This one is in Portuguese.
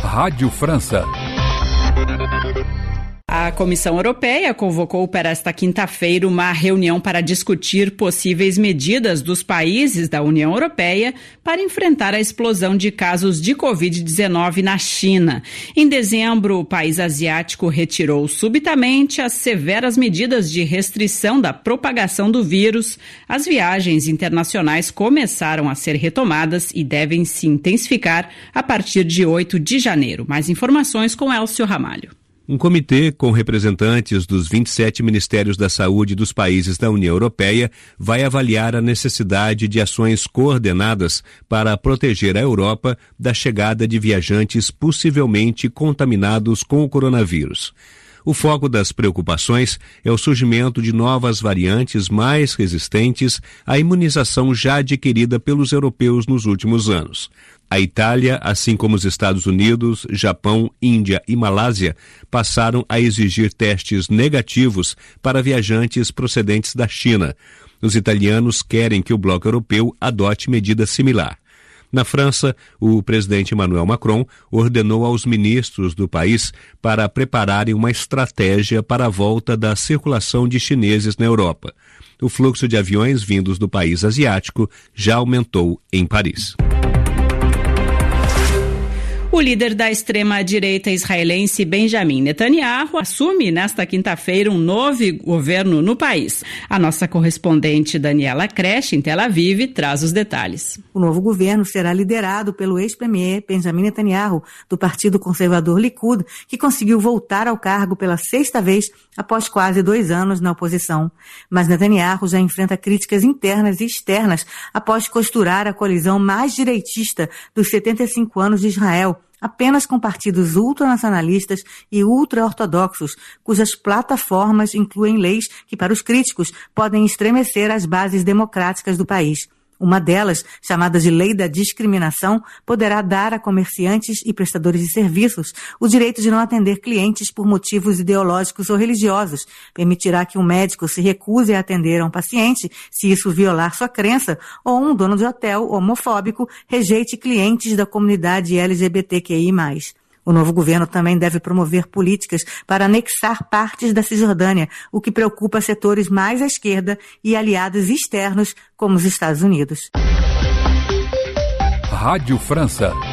Rádio França. A Comissão Europeia convocou para esta quinta-feira uma reunião para discutir possíveis medidas dos países da União Europeia para enfrentar a explosão de casos de Covid-19 na China. Em dezembro, o país asiático retirou subitamente as severas medidas de restrição da propagação do vírus. As viagens internacionais começaram a ser retomadas e devem se intensificar a partir de 8 de janeiro. Mais informações com Elcio Ramalho. Um comitê com representantes dos 27 ministérios da saúde dos países da União Europeia vai avaliar a necessidade de ações coordenadas para proteger a Europa da chegada de viajantes possivelmente contaminados com o coronavírus. O foco das preocupações é o surgimento de novas variantes mais resistentes à imunização já adquirida pelos europeus nos últimos anos. A Itália, assim como os Estados Unidos, Japão, Índia e Malásia, passaram a exigir testes negativos para viajantes procedentes da China. Os italianos querem que o bloco europeu adote medida similar. Na França, o presidente Emmanuel Macron ordenou aos ministros do país para prepararem uma estratégia para a volta da circulação de chineses na Europa. O fluxo de aviões vindos do país asiático já aumentou em Paris. O líder da extrema-direita israelense Benjamin Netanyahu assume nesta quinta-feira um novo governo no país. A nossa correspondente Daniela Creche, em Tel Aviv, traz os detalhes. O novo governo será liderado pelo ex-premier Benjamin Netanyahu, do Partido Conservador Likud, que conseguiu voltar ao cargo pela sexta vez após quase 2 anos na oposição. Mas Netanyahu já enfrenta críticas internas e externas após costurar a coalizão mais direitista dos 75 anos de Israel, apenas com partidos ultranacionalistas e ultra-ortodoxos, cujas plataformas incluem leis que, para os críticos, podem estremecer as bases democráticas do país. Uma delas, chamada de Lei da Discriminação, poderá dar a comerciantes e prestadores de serviços o direito de não atender clientes por motivos ideológicos ou religiosos. Permitirá que um médico se recuse a atender a um paciente se isso violar sua crença, ou um dono de hotel homofóbico rejeite clientes da comunidade LGBTQI+. O novo governo também deve promover políticas para anexar partes da Cisjordânia, o que preocupa setores mais à esquerda e aliados externos, como os Estados Unidos. Rádio França.